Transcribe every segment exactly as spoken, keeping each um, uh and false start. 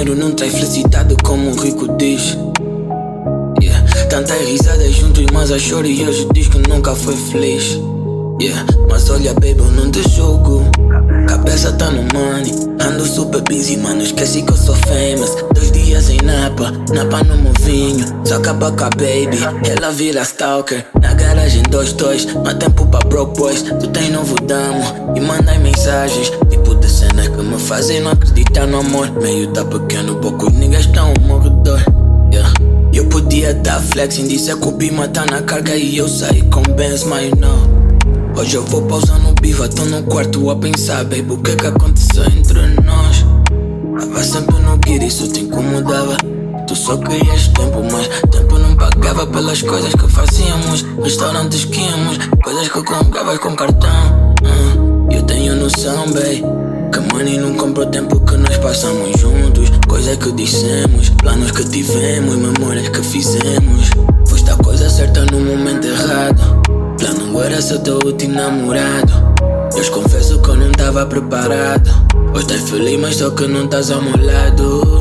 dinheiro não traz felicidade como o rico diz. Yeah. Tantas risadas juntos, mas a choro e hoje diz que nunca foi feliz. Yeah. Mas olha baby, eu não te julgo. Cabeça tá no money, ando super busy, mano, esqueci que eu sou famous. Dois dias em Napa, Napa no meu vinho. Só acaba com a baby, ela vira stalker. Na garagem dois dois, não há tempo pra broke boys. Tu tens novo damo e mandai mensagens, tipo de cena que me fazem não acreditar no amor. Meio tá pequeno, poucos niggas tão um morredor. Yeah. Eu podia dar flexing, disse que o Bima tá na carga e eu saí com Benz, mas you know. Hoje eu vou pausar no biva, tô no quarto a pensar, baby, o que que aconteceu entre nós? Tava sempre no guia, isso te incomodava. Tu só querias tempo, mas tempo não pagava pelas coisas que fazíamos. Restaurantes que íamos, coisas que comprava com cartão. uh, Eu tenho noção, baby, que money não compra o tempo que nós passamos juntos. Coisas que dissemos, planos que tivemos, memórias que fizemos. Foste a coisa certa no momento errado. Plano era ser teu último namorado. Eu confesso que eu não tava preparado. Hoje estás feliz, mas só que não estás ao meu lado.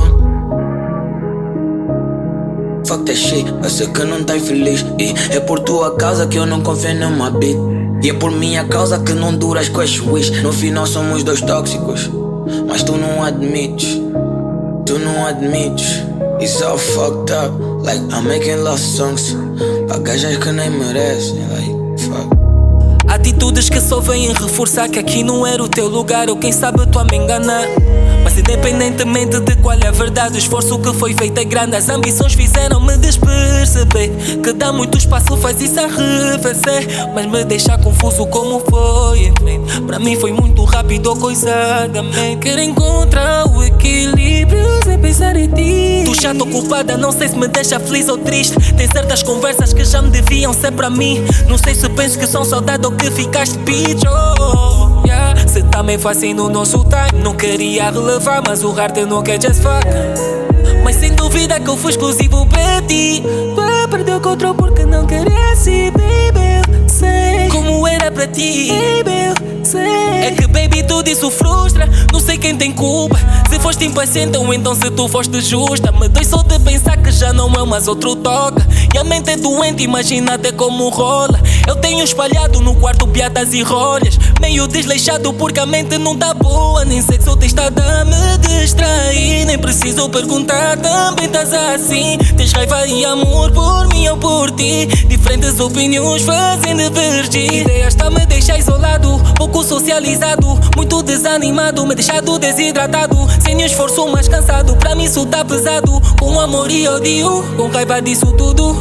Fuck that shit, eu sei que não estás feliz. E é por tua causa que eu não confio numa beat. E é por minha causa que não duras com as wish. No final somos dois tóxicos, mas tu não admites. Tu não admites. It's all fucked up, like I'm making love songs pra gajas que nem merecem, like fuck. Atitudes que só vêm reforçar que aqui não era o teu lugar. Ou quem sabe tu a me enganar. Mas independentemente de qual é a verdade, o esforço que foi feito é grande. As ambições fizeram-me desperceber que dá muito espaço, faz isso arrefecer. Mas me deixa confuso como foi em frente. Pra mim foi muito rápido ou coisadamente. Quero encontrar o equilíbrio sem pensar em ti. Tu chato ou culpada, não sei se me deixa feliz ou triste. Tem certas conversas que já me deviam ser pra mim. Não sei se penso que são saudade ou que ficaste bitch. Oh, yeah. Se também foi assim no nosso time, não queria relevar, mas o heart não quer just fuck. Mas sem dúvida que eu fui exclusivo pra ti. Tu perdeu o controle porque não queria assim, baby. Sei como era pra ti, baby. Sei. É que baby tudo isso frustra. Não sei quem tem culpa. Se foste impaciente ou então se tu foste justa. Me dói só de pensar que já não é mais outro toca. E a mente é doente, imagina até como rola. Eu tenho espalhado no quarto piadas e rolhas. Meio desleixado porque a mente não tá boa. Nem sexo tens estado a me distrair. Nem preciso perguntar, também estás assim. Tens raiva e amor por mim ou por ti. Diferentes opiniões fazem divergir. Ideias tá me deixar isolado, pouco socializado, muito desanimado, me deixado desidratado. Sem nenhum esforço mais cansado, pra mim isso tá pesado. Com amor e ódio, com raiva disso tudo.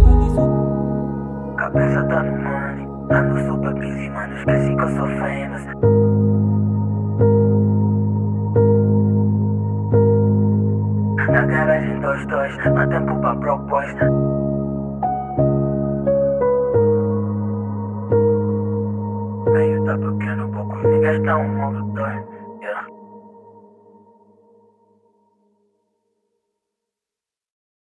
Cabeça tá no money, ando super busy, mano, esqueci que eu sou famous. Na garagem dois dois, não há tempo pra broke boys. Meio tá pequeno, poucos niggas tão